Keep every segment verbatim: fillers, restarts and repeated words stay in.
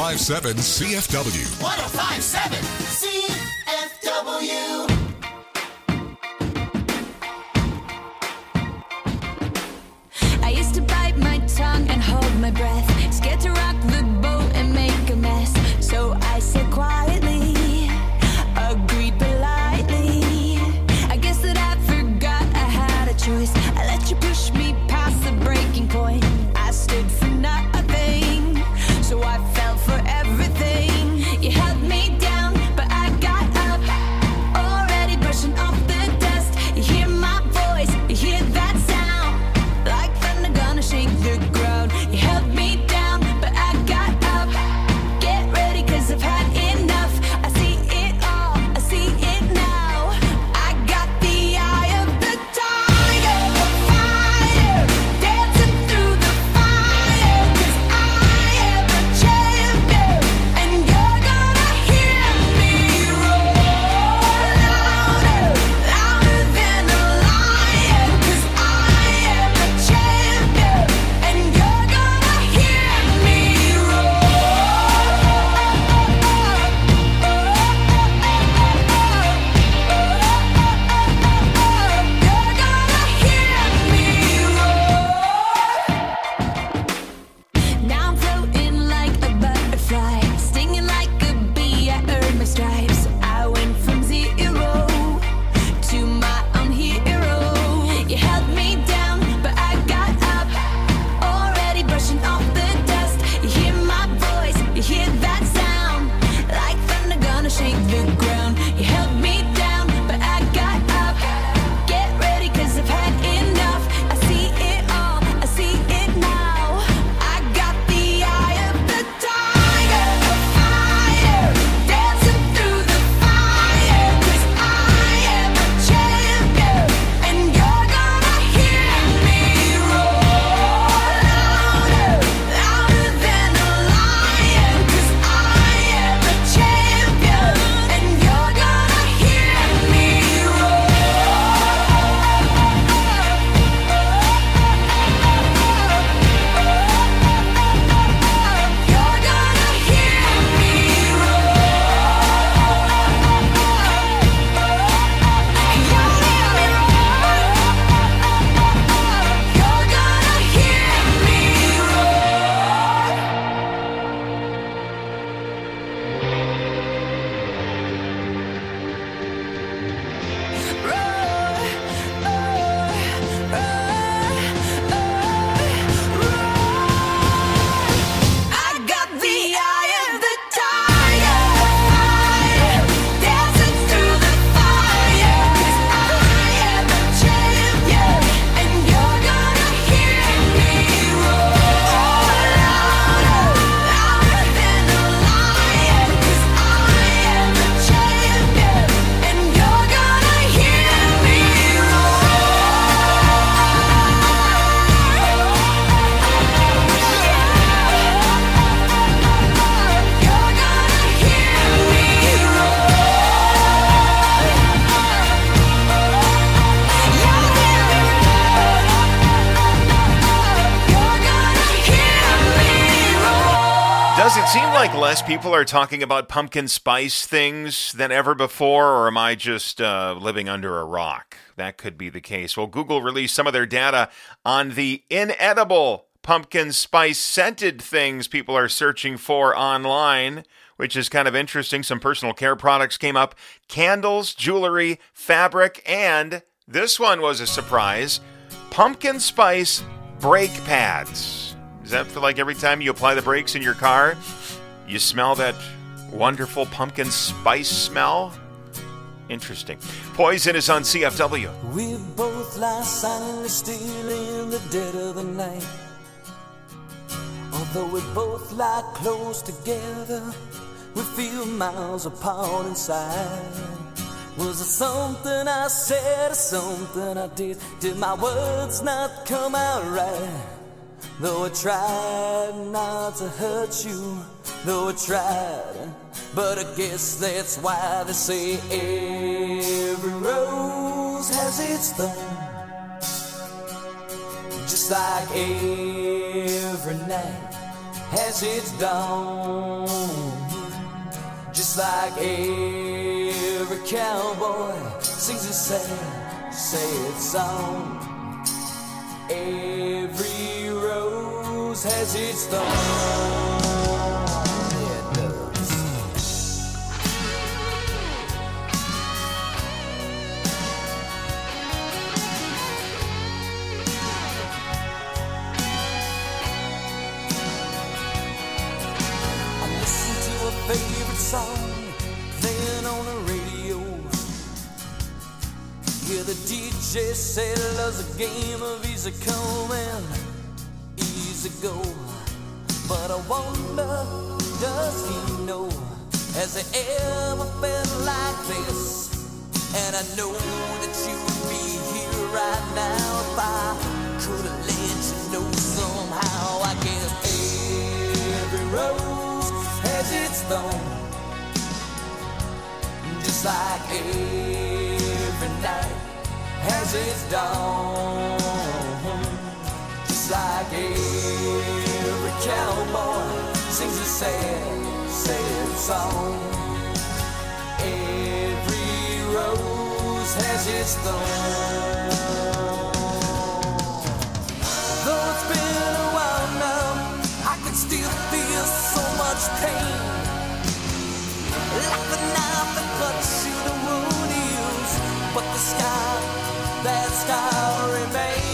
five seven C F W. one oh five point seven C F W. I used to bite my tongue and hold my breath, scared to rock the boat and make a mess. So I said quietly, agreed politely. I guess that I forgot I had a choice. I let you push me past the breaking point. I stood for nothing, so I fell for everything. You held me down, but I got up, already brushing off the dust. You hear my voice, you hear that sound, like thunder gonna shake the ground. You held me down, but I got up. Get ready, cause I've had enough. I see it all, I see it now. I got the eye of the tiger, fire, dancing through the fire. Cause I am a champion, and you're gonna hear me roar louder, louder than a lion. Cause I am a champion, and you're gonna hear me Now I'm floating like a butterfly, stinging like a bee. I earned my stripes. I went from zero to my own hero. You held me down, but I got up, already brushing off the dust. You hear my voice, you hear that sound, like thunder gonna shake the ground. You held me down, but I got up. Get ready, cause I've had enough. I see it all, I see it now. I got the eye of the tiger, fire, dancing through the fire. Cause I am a champion, and you're gonna hear me roar louder, louder than a lion. Cause I am a champion, and you're gonna hear me You're gonna hear me You're gonna hear me I got the eye of the tiger, fire, dancing through the fire. Cause I am a champion, and you're gonna hear me roar louder, louder than a lion. Cause I am a champion, and you're gonna hear me You're gonna hear me Does it seem like less people are talking about pumpkin spice things than ever before, or am I just uh, living under a rock? That could be the case. Well, Google released some of their data on the inedible pumpkin spice scented things people are searching for online, which is kind of interesting. Some personal care products came up, candles, jewelry, fabric, and this one was a surprise, pumpkin spice brake pads. Is that for like every time you apply the brakes in your car, you smell that wonderful pumpkin spice smell? Interesting. Poison is on C F W. We both lie silently still in the dead of the night. Although we both lie close together, we feel miles apart inside. Was it something I said or something I did? Did my words not come out right? Though I tried not to hurt you, though I tried, but I guess that's why they say every rose has its thorn. Just like every night has its dawn. Just like every cowboy sings a sad, sad song. Every rose has its thorn. Yeah, it does. I listen to a favorite song playing on the radio. Yeah, the D J said love's a game of easy come and easy go. But I wonder, does he know? Has he ever felt like this? And I know that you would be here right now if I could have let you know somehow. I guess every rose has its thorn, just like every night has its dawn. Just like every cowboy sings a sad, sad song. Every rose has its thorn. Though it's been a while now, I can still feel so much pain, like the knife that cuts you the wound heals, but the scar, that scar remains.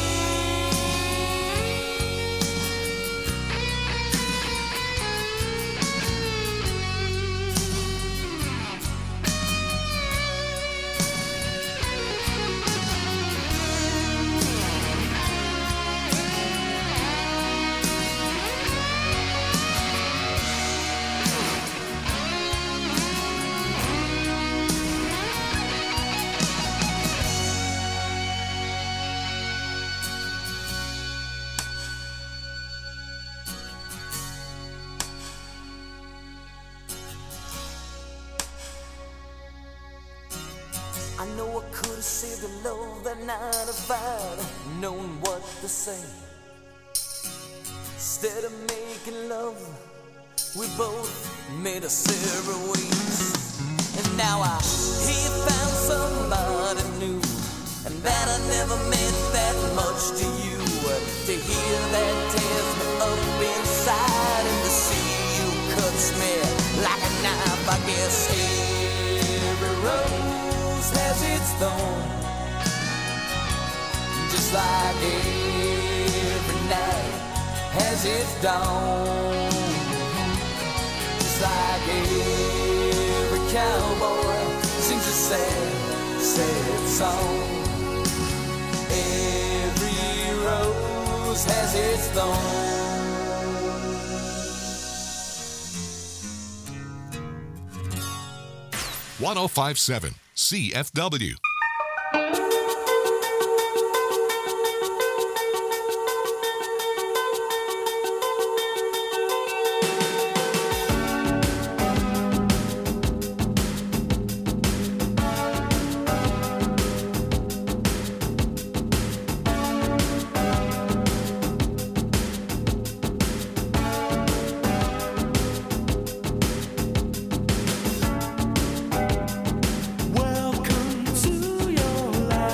I know I could have saved the love that night if I'd known what to say. Instead of making love, we both made us separate ways. And now I hear you found somebody new, and that I never meant that much to you. To hear that tears me up inside, and to see you cuts me like a knife. I guess every rose has its thorn, just like every night has its dawn. Just like every cowboy sings a sad, sad song. Every rose has its thorn. one oh five point seven C F W. Welcome to your life.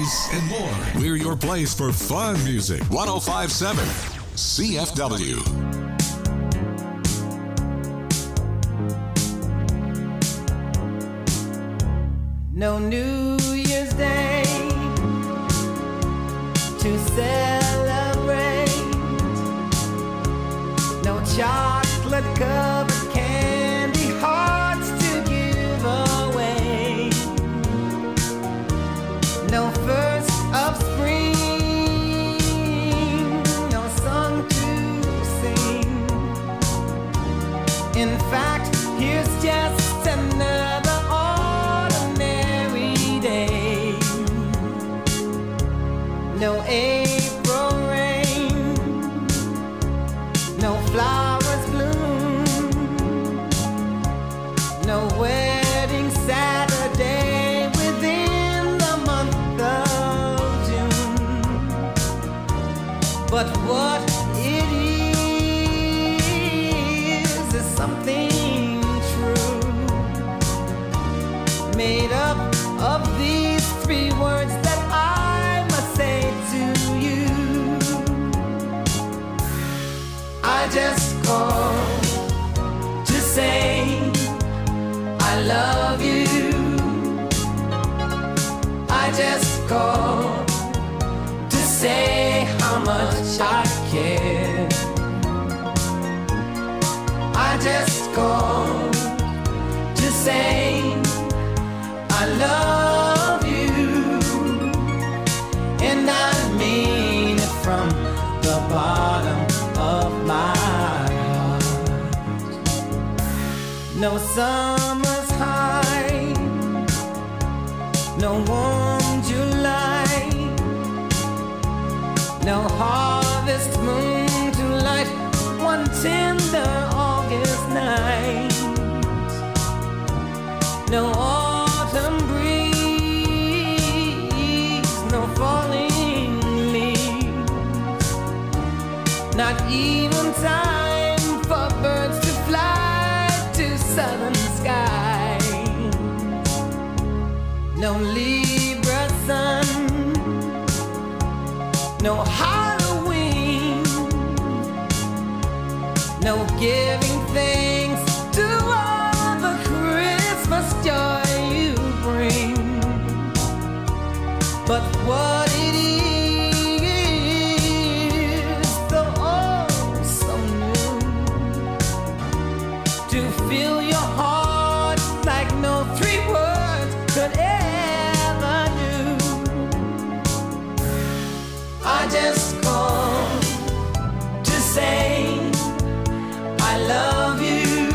oldies, and more. We're your place for fun music. one oh five point seven C F W. No New Year's Day to celebrate. No chocolate covered candy hearts to give away. No first of spring, no song to sing. In fact, here's just another no April rain, no flowers bloom, no wedding Saturday within the month of June. But what it is is something true, made up of these three words that I say to you. I just called to say I love you. I just called to say how much I care. I just called to say I love you. And I mean it from the bottom of my heart. No summer's high, no warm July, no harvest moon to light one tender August night, no autumn breeze, no falling leaves, not even time for birds to fly to southern skies, no Libra sun, no Halloween, no giving thanks to all the Christmas joy you bring. But what it is, so oh so new, to fill your heart like no three words could ever do. I just called to say I love you.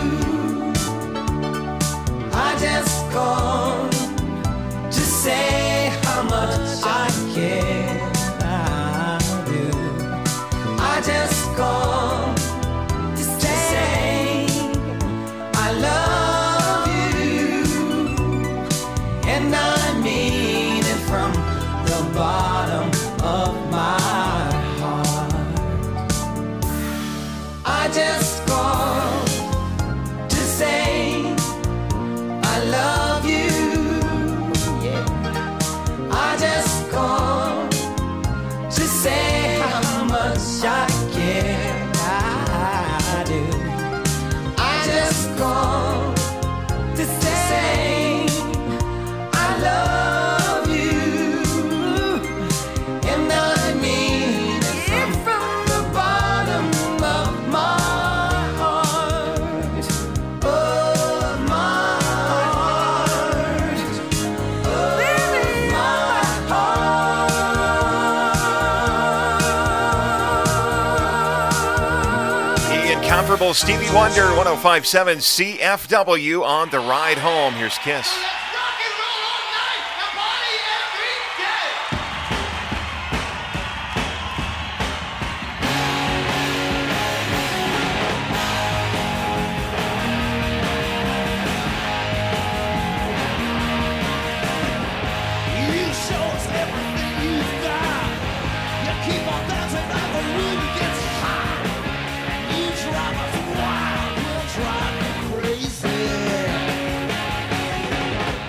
I just called to say how much I care. I do. I just called to say I love you, and I mean it from the bottom of my heart. I just called to say I love you. I just called to say how much I care. I do. I just called to say I love you, and I mean it from the bottom of my heart, of my heart, of my heart. The incomparable Stevie Wonder, one oh five point seven C F W on the ride home. Here's Kiss. Rock and roll all night, and party every day. You show us everything you've got. You keep on dancing like the room gets hot. You drive us wild, we'll drive you crazy.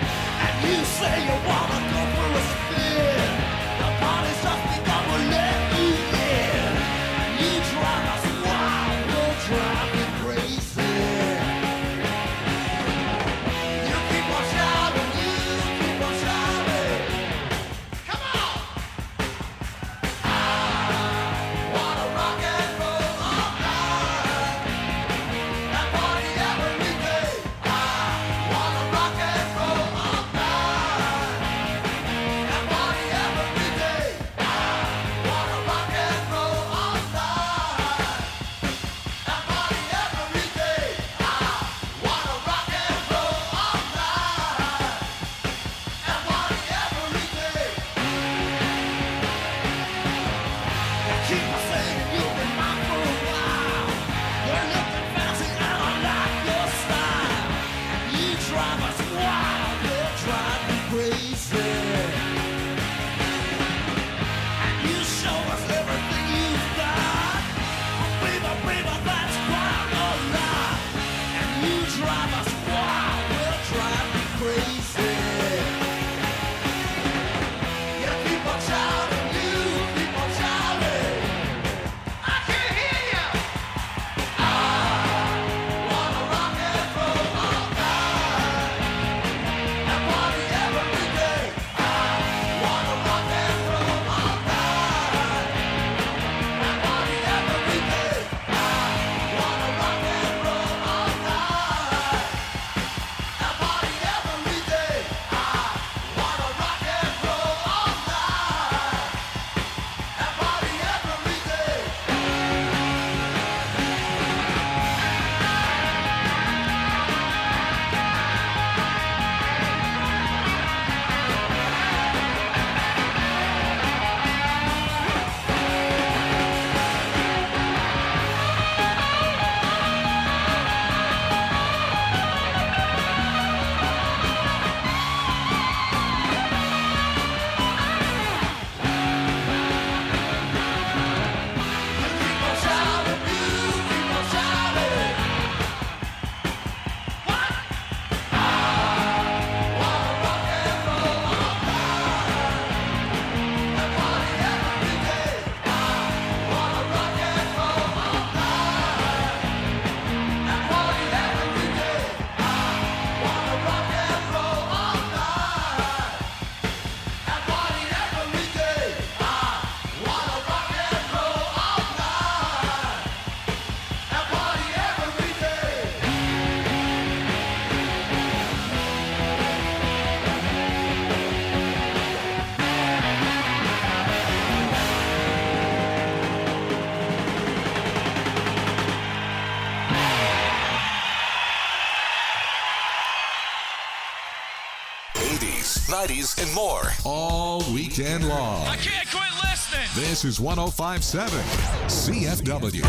nineties, and more. All weekend long. I can't quit listening. This is one oh five point seven C F W.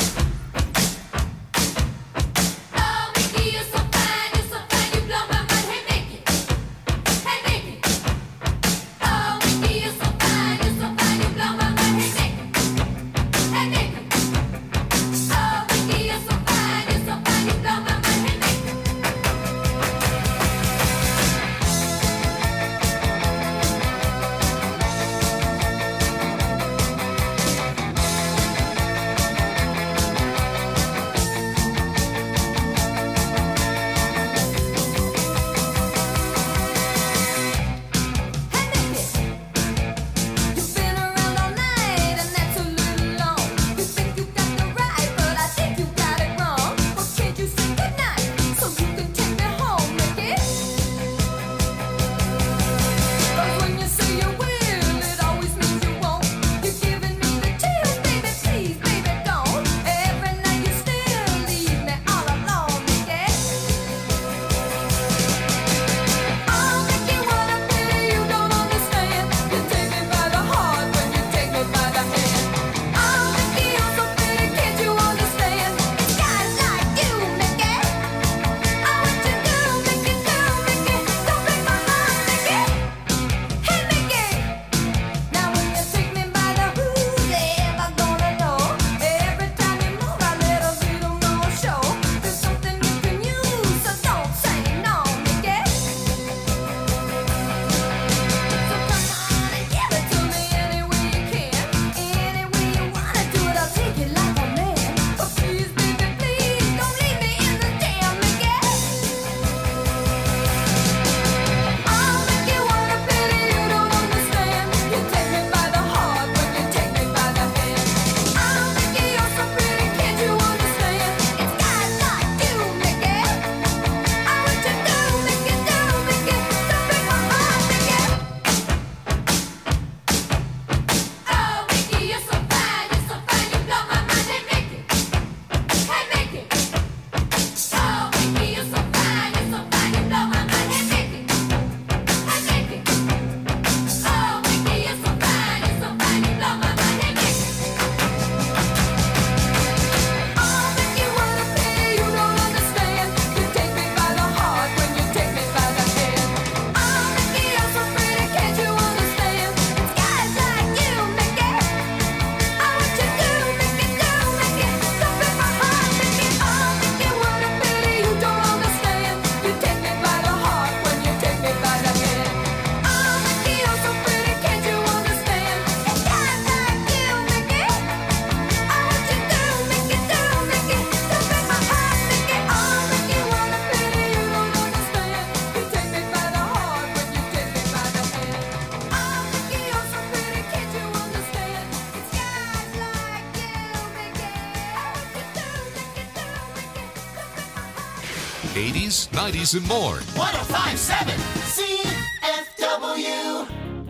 eighties, nineties, and more. one oh five point seven C F W.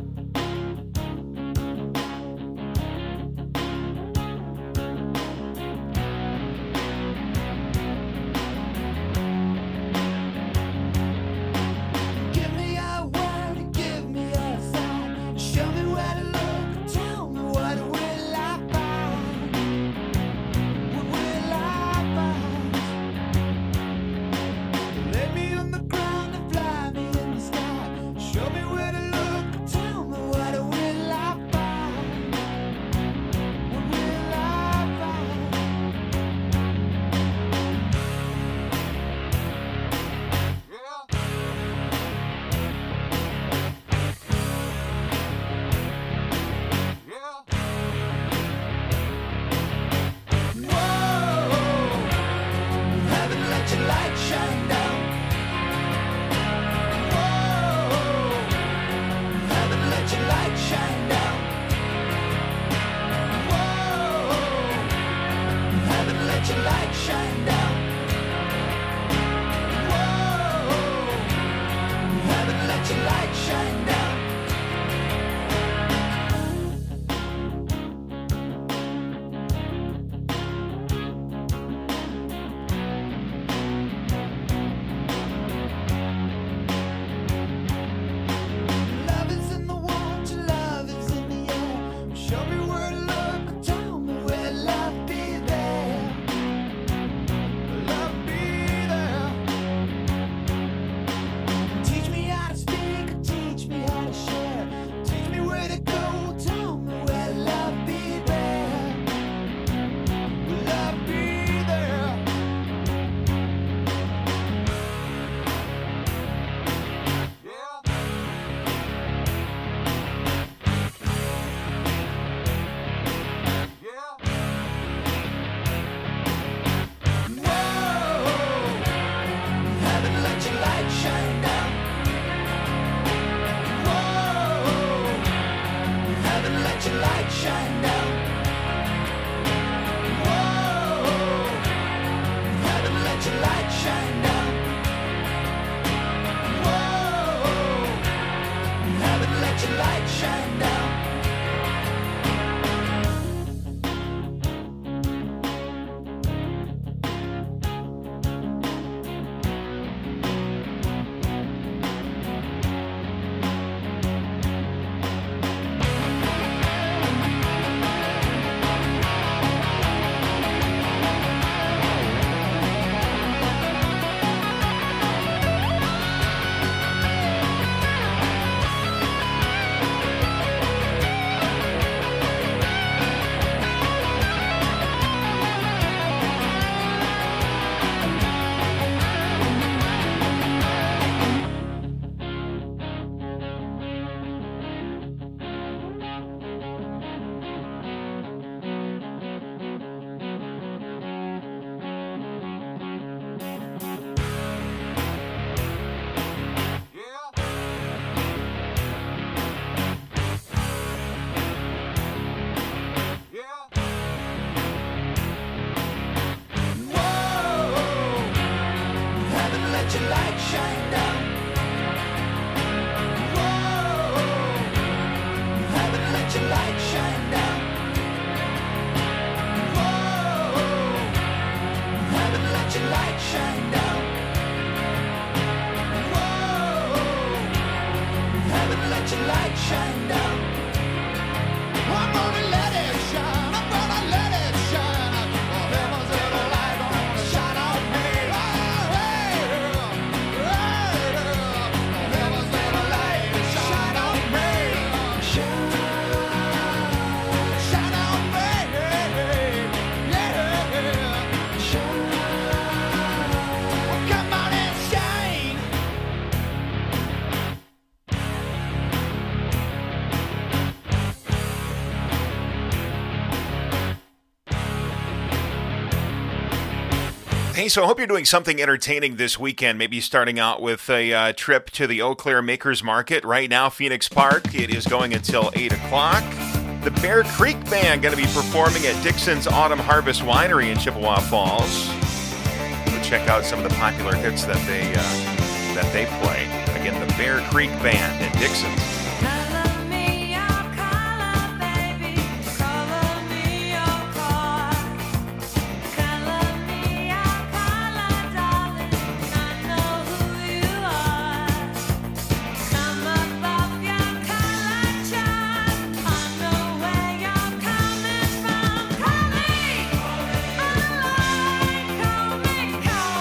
Give me a word, give me a sign. Show me where to look, tell me what will I find? What will I find? Lay me on the ground and fly me in the sky. your light shine down. Whoa, heaven, let your light shine down. Whoa, heaven, let your light shine down. Hey, so I hope you're doing something entertaining this weekend, maybe starting out with a uh, trip to the Eau Claire Makers Market. Right now, Phoenix Park, it is going until eight o'clock. The Bear Creek Band going to be performing at Dixon's Autumn Harvest Winery in Chippewa Falls. Go check out some of the popular hits that they, uh, that they play. Again, the Bear Creek Band at Dixon's.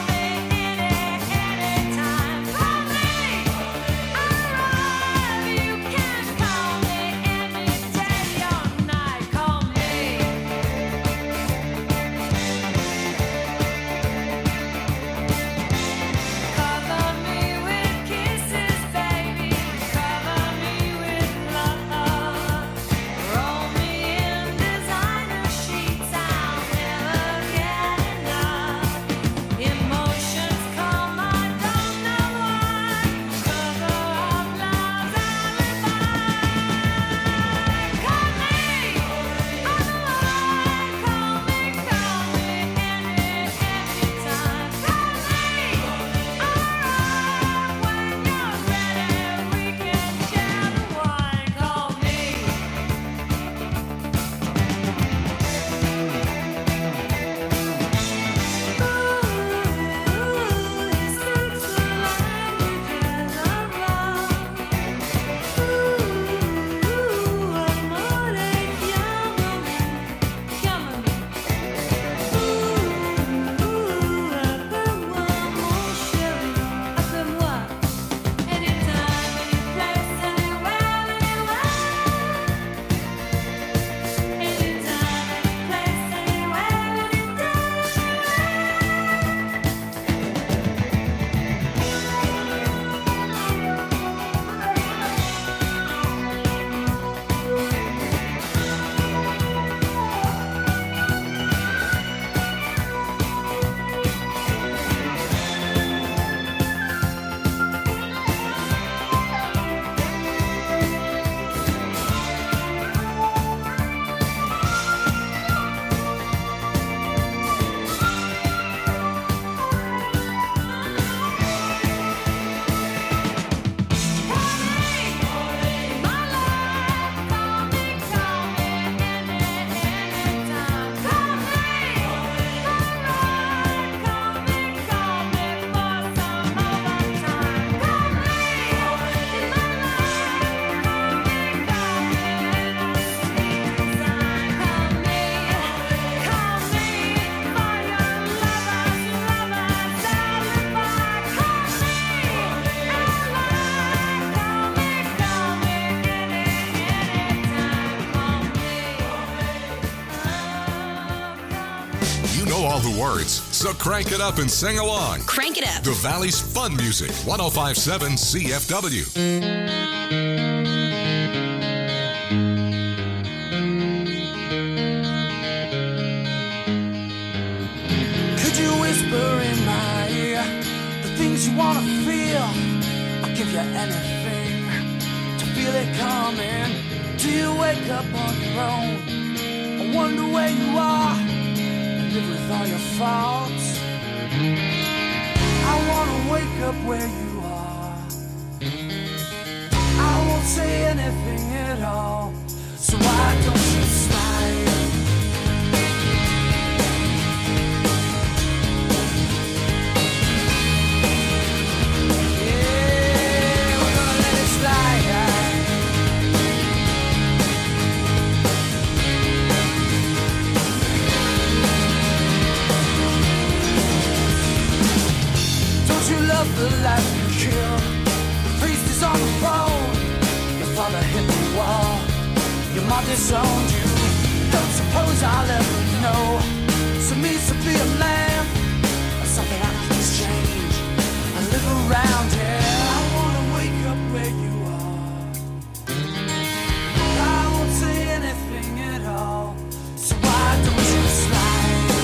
You know all the words, so crank it up and sing along. Crank it up. The Valley's fun music, one oh five point seven C F W. Could you whisper in my ear the things you wanna feel? I'll give you anything to feel it coming. Do you wake up on your own? I wonder where you are and live with all your faults. I wanna wake up where you are. I won't say anything at all, so why don't you slide? Yeah, we're gonna let it slide. You love the life you kill. The priest is on the phone. Your father hit the wall. Your mom disowned you. Don't suppose I'll ever know. So means to be a man, or something I can exchange. I live around here. I wanna wake up where you are. I won't say anything at all. So why don't you slide?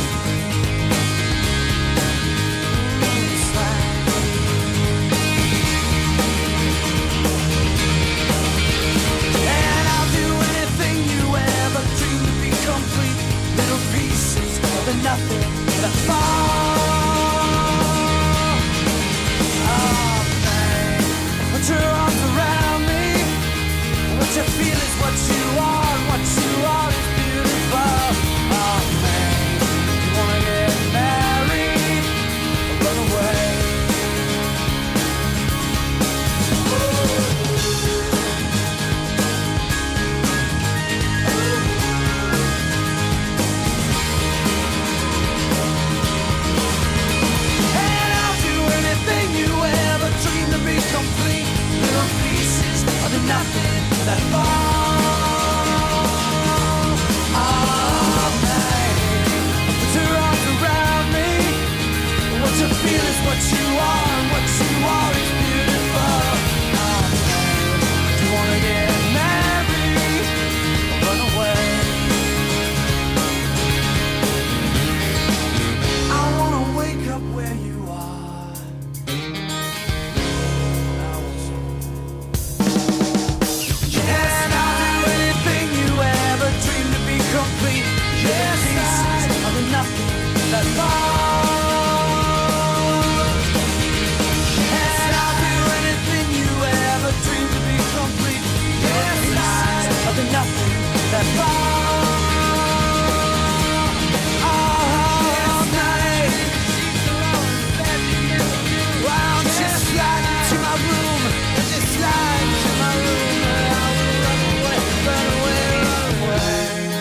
Nothing that fall. Oh man, put your arms around me. What you feel is what you are, and what you are is beautiful. Oh man, you wanna get married or run away? Complete little pieces of the nothing that fall. Oh, man, put your arms around me. What you feel is what you are, and what you are is beautiful. Oh, man, do you wanna get married or run away? I wanna wake up where you are. Complete, yes, pieces of the nothing that falls. And I'll do anything you ever dreamed to be complete. Yes, pieces of the nothing that falls. All night. Why don't you slide to my room? Just slide to my room, and I will run away, run away, run away.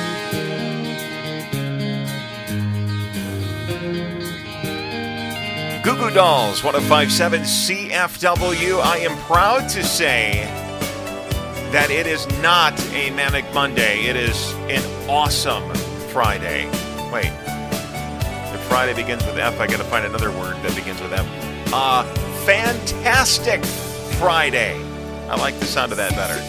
Goo Goo Dolls, one oh five point seven C F W. I am proud to say that it is not a Manic Monday. It is an awesome Friday. Wait. If Friday begins with F, I gotta find another word that begins with F. Uh, fantastic Friday. I like the sound of that better.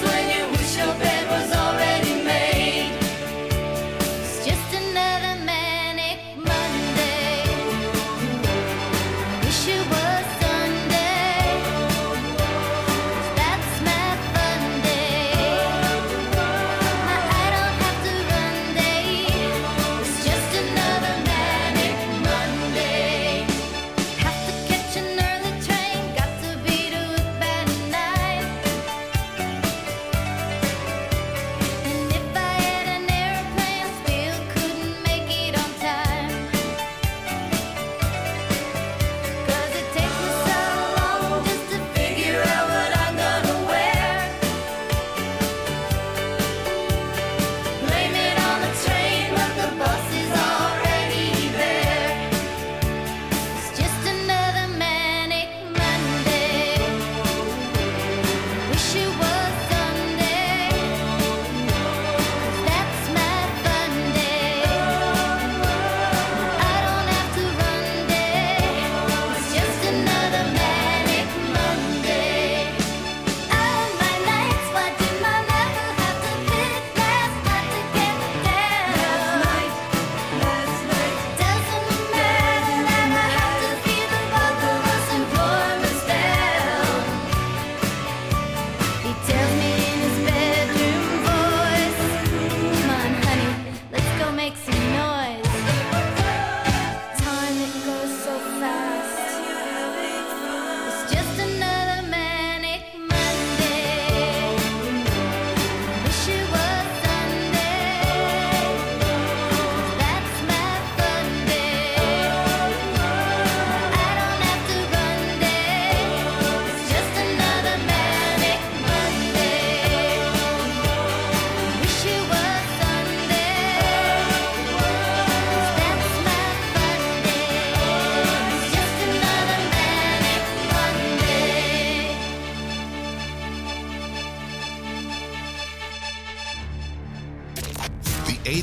Just another man.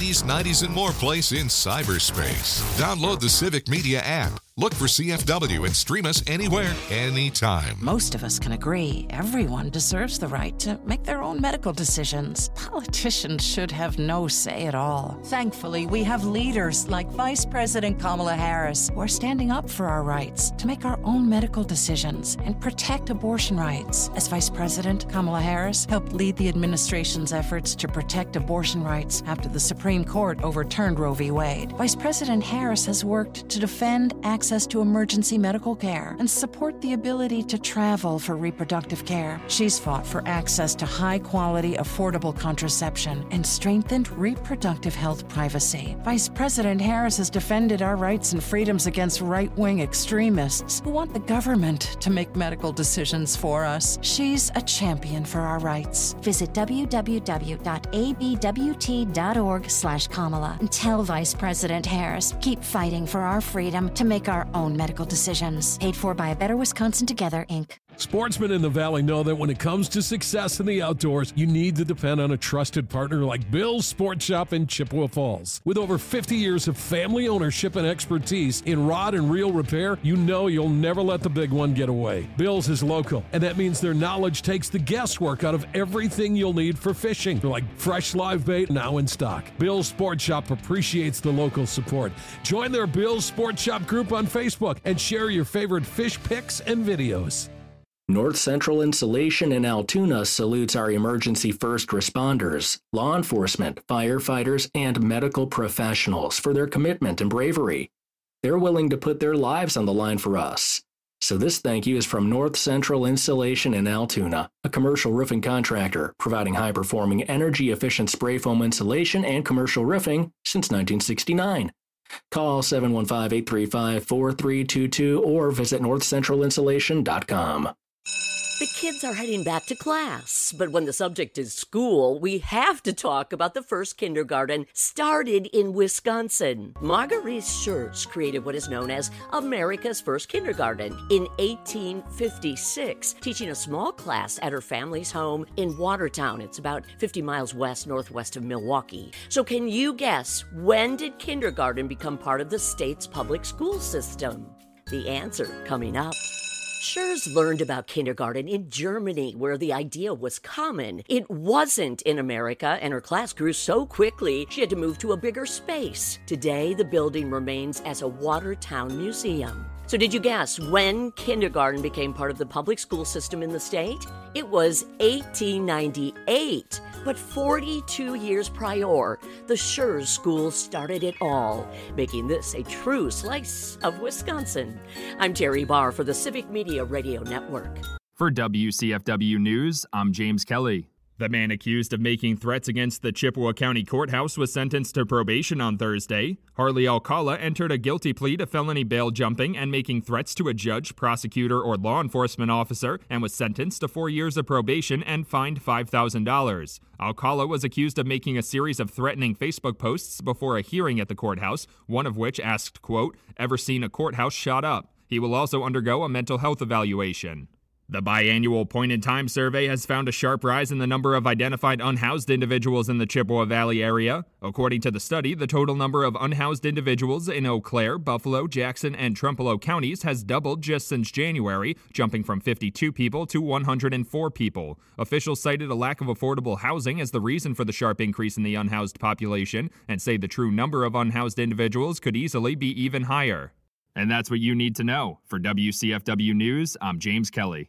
eighties, nineties, and more place in cyberspace. Download the Civic Media app. Look for C F W and stream us anywhere, anytime. Most of us can agree everyone deserves the right to make their own medical decisions. Politicians should have no say at all. Thankfully, we have leaders like Vice President Kamala Harris who are standing up for our rights to make our own medical decisions and protect abortion rights. As Vice President, Kamala Harris helped lead the administration's efforts to protect abortion rights after the Supreme Court overturned Roe v. Wade. Vice President Harris has worked to defend access access to emergency medical care and support the ability to travel for reproductive care. She's fought for access to high-quality, affordable contraception and strengthened reproductive health privacy. Vice President Harris has defended our rights and freedoms against right-wing extremists who want the government to make medical decisions for us. She's a champion for our rights. Visit w w w dot a b w t dot org slash Kamala and tell Vice President Harris, keep fighting for our freedom to make our own medical decisions. Paid for by A Better Wisconsin Together, Incorporated. Sportsmen in the Valley know that when it comes to success in the outdoors, you need to depend on a trusted partner like Bill's Sports Shop in Chippewa Falls. With over fifty years of family ownership and expertise in rod and reel repair, you know you'll never let the big one get away. Bill's is local, and that means their knowledge takes the guesswork out of everything you'll need for fishing, like fresh live bait now in stock. Bill's Sports Shop appreciates the local support. Join their Bill's Sports Shop group on Facebook and share your favorite fish pics and videos. North Central Insulation in Altoona salutes our emergency first responders, law enforcement, firefighters, and medical professionals for their commitment and bravery. They're willing to put their lives on the line for us. So this thank you is from North Central Insulation in Altoona, a commercial roofing contractor providing high-performing, energy-efficient spray foam insulation and commercial roofing since nineteen sixty-nine. Call seven one five, eight three five, four three two two or visit north central insulation dot com. The kids are heading back to class, but when the subject is school, we have to talk about the first kindergarten started in Wisconsin. Marguerite Schurz created what is known as America's first kindergarten in eighteen fifty-six, teaching a small class at her family's home in Watertown. It's about fifty miles west northwest of Milwaukee. So can you guess, when did kindergarten become part of the state's public school system? The answer coming up. Schurz learned about kindergarten in Germany, where the idea was common. It wasn't in America, and her class grew so quickly she had to move to a bigger space. Today, the building remains as a Watertown museum. So did you guess when kindergarten became part of the public school system in the state? It was eighteen ninety-eight, but forty-two years prior, the Schurz School started it all, making this a true slice of Wisconsin. I'm Terry Barr for the Civic Media Radio Network. For W C F W News, I'm James Kelly. The man accused of making threats against the Chippewa County Courthouse was sentenced to probation on Thursday. Harley Alcala entered a guilty plea to felony bail jumping and making threats to a judge, prosecutor, or law enforcement officer, and was sentenced to four years of probation and fined five thousand dollars. Alcala was accused of making a series of threatening Facebook posts before a hearing at the courthouse, one of which asked, quote, "Ever seen a courthouse shot up?" He will also undergo a mental health evaluation. The biannual point-in-time survey has found a sharp rise in the number of identified unhoused individuals in the Chippewa Valley area. According to the study, the total number of unhoused individuals in Eau Claire, Buffalo, Jackson, and Trempealeau counties has doubled just since January, jumping from fifty-two people to one hundred four people. Officials cited a lack of affordable housing as the reason for the sharp increase in the unhoused population, and say the true number of unhoused individuals could easily be even higher. And that's what you need to know. For W C F W News, I'm James Kelly.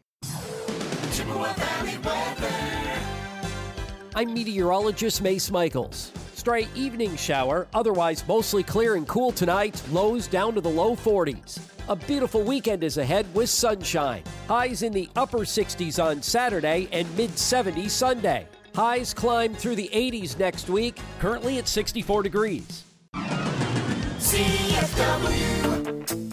Chippewa Valley weather. I'm meteorologist Mace Michaels. Stray evening shower, otherwise mostly clear and cool tonight, lows down to the low forties. A beautiful weekend is ahead with sunshine. Highs in the upper sixties on Saturday and mid seventies Sunday. Highs climb through the eighties next week, currently at sixty-four degrees. C F W.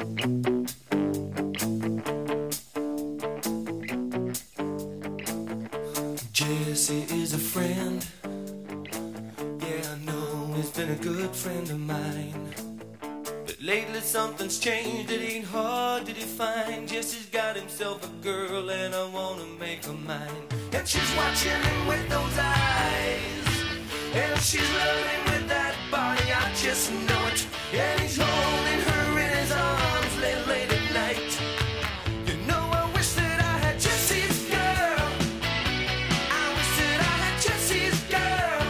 Jesse is a friend. Yeah, I know he's been a good friend of mine. But lately something's changed, it ain't hard to define. Jesse's got himself a girl and I wanna make her mine. And she's watching him with those eyes, and she's loving with that body. just know it. And he's holding her in his arms late, late at night. You know, I wish that I had Jesse's girl. I wish that I had Jesse's girl.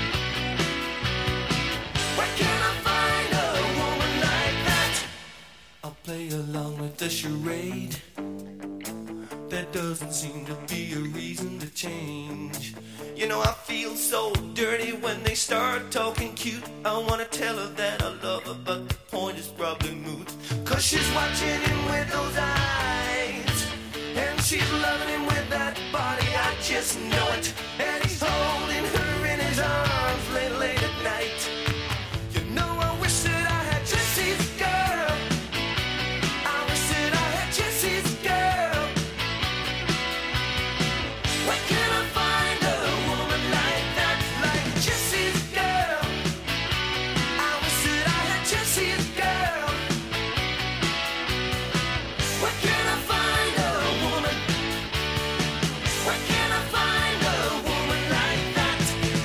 Where can I find a woman like that? I'll play along with the charade. There doesn't seem to be a reason to change. You know, I feel so dirty when they start talking cute. I wanna tell her that I love her, but the point is probably moot. Cause she's watching him with those eyes, and she's loving him with that body, I just know it. And he's holding her in his arms late, late at night. You know, I wish that I had Jesse's girl. I wish that I had Jesse's girl. Where can I find a woman like that, like Jesse's girl? I wish that I had Jesse's girl. Where can I find a woman? Where can I find a woman like that?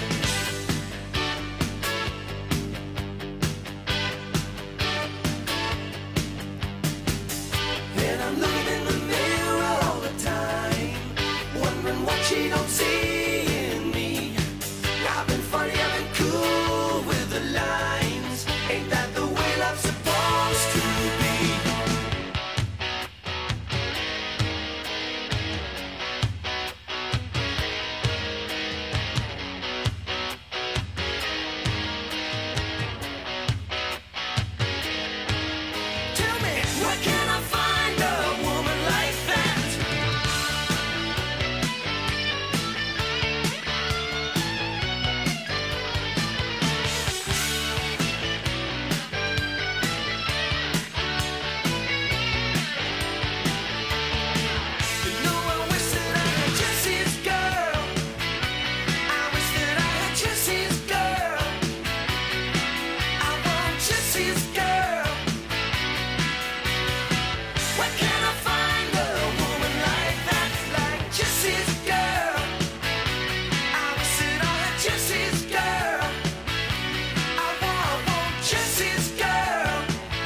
And I'm looking in the mirror all the time, wondering what she don't see in me. I've been funny, I've been cool with the lines. Ain't that the way love's supposed to be? Tell me, where can I find a woman like that? You know, I wish that I had Jesse's girl. I wish that I had Jesse's girl. I want Jesse's girl. Where can I find a woman like that, like Jesse's girl? I wish that I had Jesse's girl. I want, I want Jesse's girl.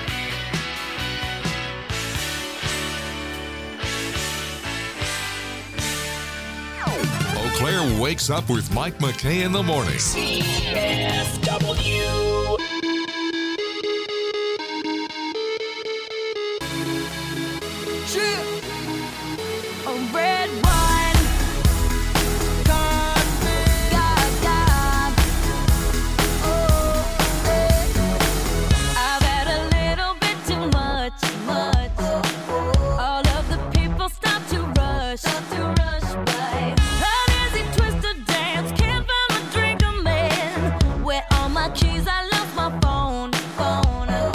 Eau Claire wakes up with Mike McKay in the morning. C F W. A red wine, God, God. Oh, eh. I've had a little bit too much, much. All of the people stop to rush, stop to rush by. An easy twisted dance, can't find my drink, I'm in. Where all my keys, I lost my phone, phone.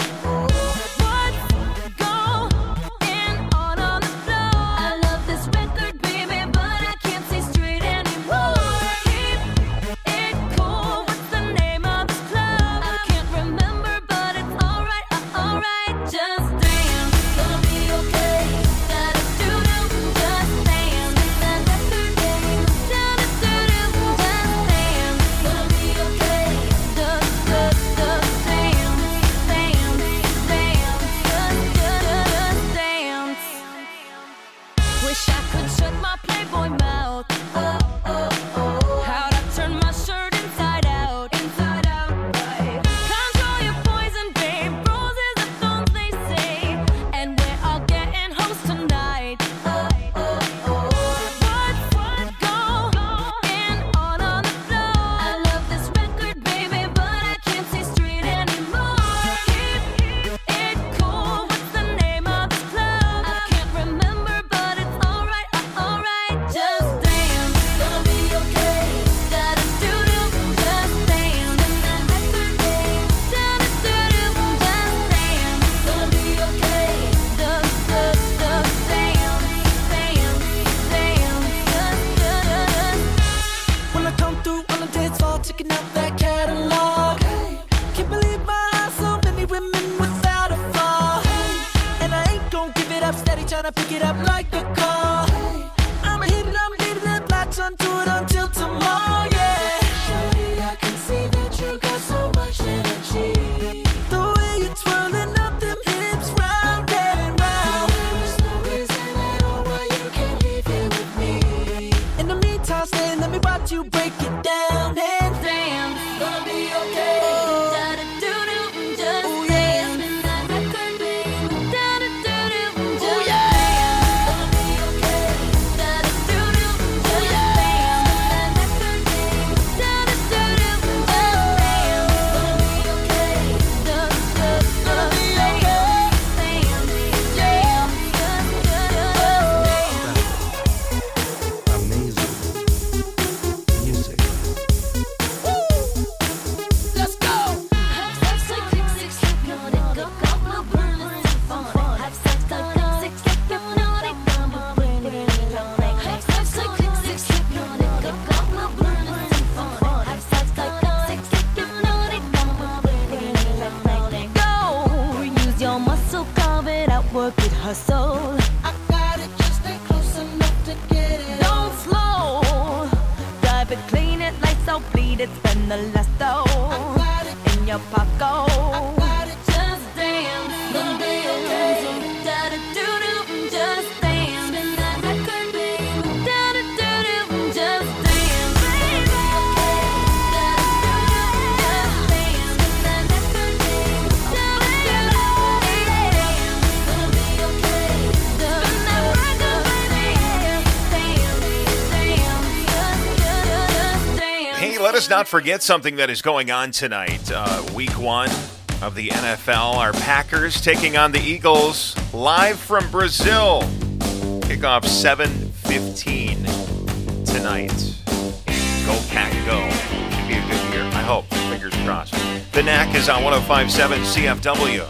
What's going on on the floor? I love this record, baby, but I can't see straight anymore. Keep it cool, what's the name of this club? I can't remember, but it's alright, uh, alright. Just dance, gonna be okay. Gotta do do, just dance. That record game, gotta do do, just dance. Gonna be okay. Just, just, just dance, dance, dance. Just, just, just dance. Wish I could shut my Playboy mouth. Oh, oh, oh. How'd I turn my shirt inside out? Inside out, right. Control your poison, babe. Roses are thorns, they say. And we're all getting hoes tonight. Oh, oh, oh. What's going on on the floor? I love this record, baby, but I can't see straight anymore. Keep it cool. What's the name of this club? I can't remember, but it's alright, uh, alright. Just dance, gonna be okay. Gotta do do, just dance. That record game, gotta do do, just dance. Gonna be okay. Just, just, just dance, dance, dance. Just, just. When I come through on the dance floor, checking out that catalog. Can't believe my eyes, so many women without a flaw. And I ain't gon' give it up, steady tryna pick it up like a call. I'ma hit it, I'm leaving that latch onto it until tomorrow, yeah. Shorty, I can see that you got so much energy. work it, hustle. I got it, just stay close enough to get it. Don't slow, drive it, clean it, lights out, bleed it, spend the last dough. I got it in your pocket. I got it, just dance, gonna be okay. Da da do do, just dance. Spin that record, baby. Da da do do, just dance. Hey, let us not forget something that is going on tonight. Uh, week one of the N F L. Our Packers taking on the Eagles live from Brazil. Kickoff seven fifteen tonight. Go, Pack, go. Should be a good year. I hope. Fingers crossed. The N A C is on one oh five point seven C F W.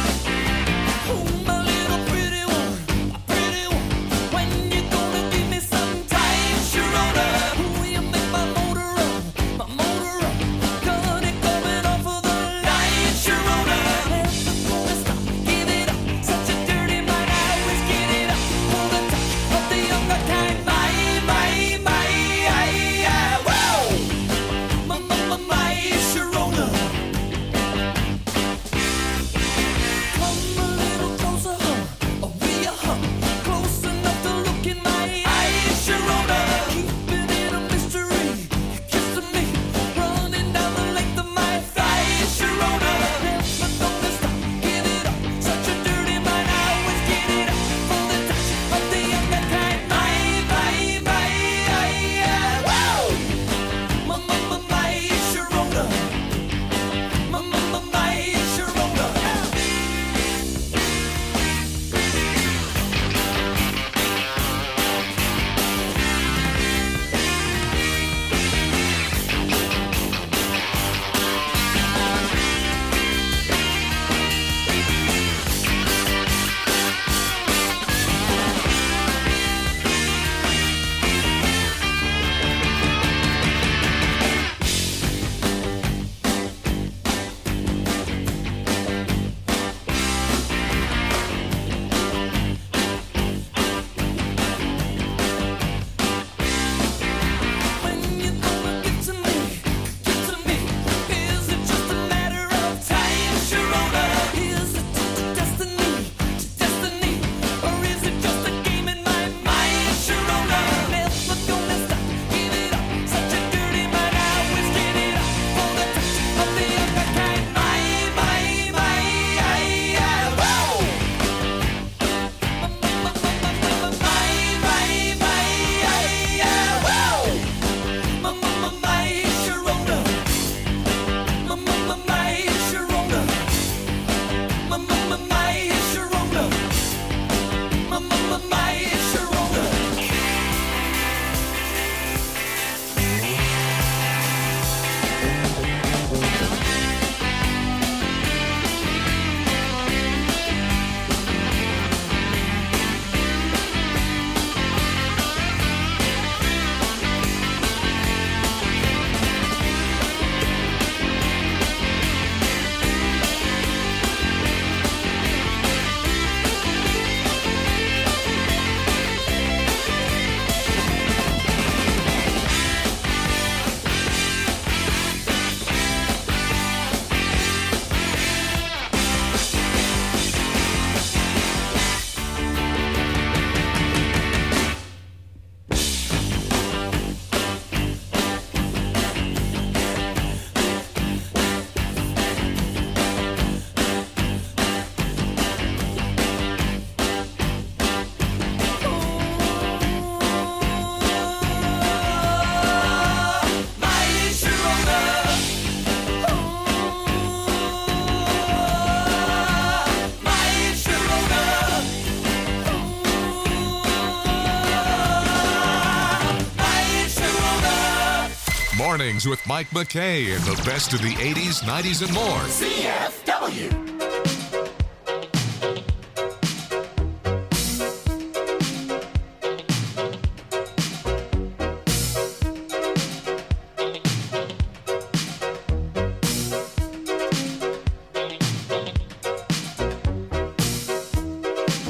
Mornings with Mike McKay and the best of the eighties, nineties, and more. C F W.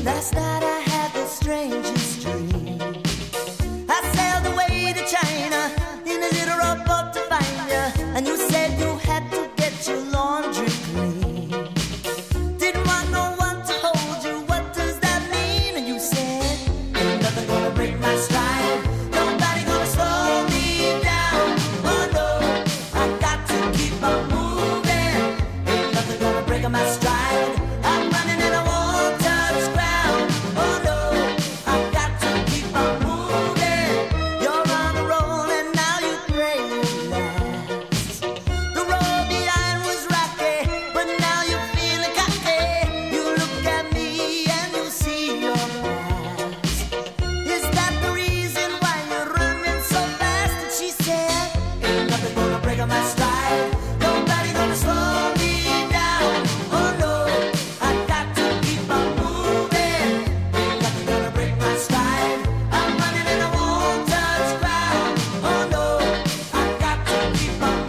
Last night I had the strangest dream. I sailed away to China in a little rowboat to find you, and you said you had to get your laundry clean. Didn't want no one to hold you, what does that mean? And you said, ain't nothing gonna break my stride, nobody gonna slow me down. Oh no, I got to keep on moving, ain't nothing gonna break my stride. I'm running and I won't touch ground. Oh no, I got to keep on moving. You're on a roll and now you pray you last. The road behind was rocky, but now you're feeling cocky. You look at me and you see your past. Is that the reason why you're running so fast? And she said, ain't nothing gonna break on my stride, nobody gonna slow me down. Oh no, I got to keep on moving, ain't nothing gonna break my stride. I'm running and I won't touch ground. Oh no, I got to keep on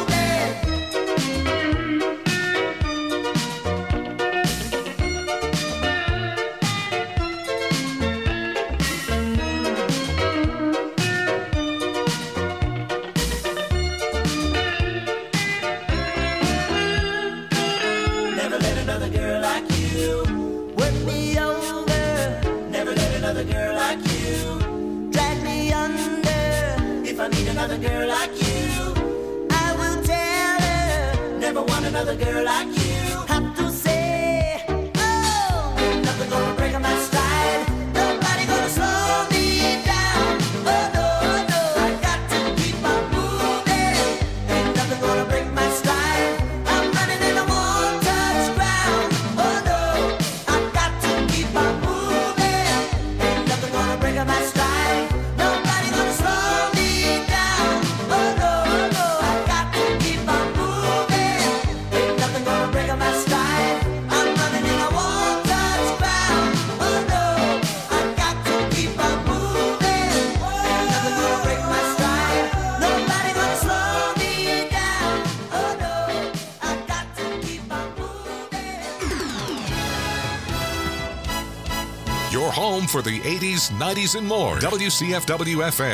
Never let another girl like you work me over. Never let another girl like you drag me under. If I meet another girl like you, I will tell her. Never want another girl like you. Have to say, oh, ain't nothing gonna break on my stride. Nobody gonna slow me down. Oh no, no, I got to keep on moving. Ain't nothing gonna break my stride. I'm running and I won't touch ground. Oh no, I got to keep on moving. Ain't nothing gonna break my stride. Nobody gonna slow me down. Oh no, no, I got to keep on moving. Ain't nothing gonna break my stride. I'm running and I won't touch ground. Oh no, I got to keep on moving. Ain't nothing gonna break my stride. Nobody gonna slow me down. Oh no, I got to keep on moving. Your home for the eighties, nineties, and more. W C F W F M.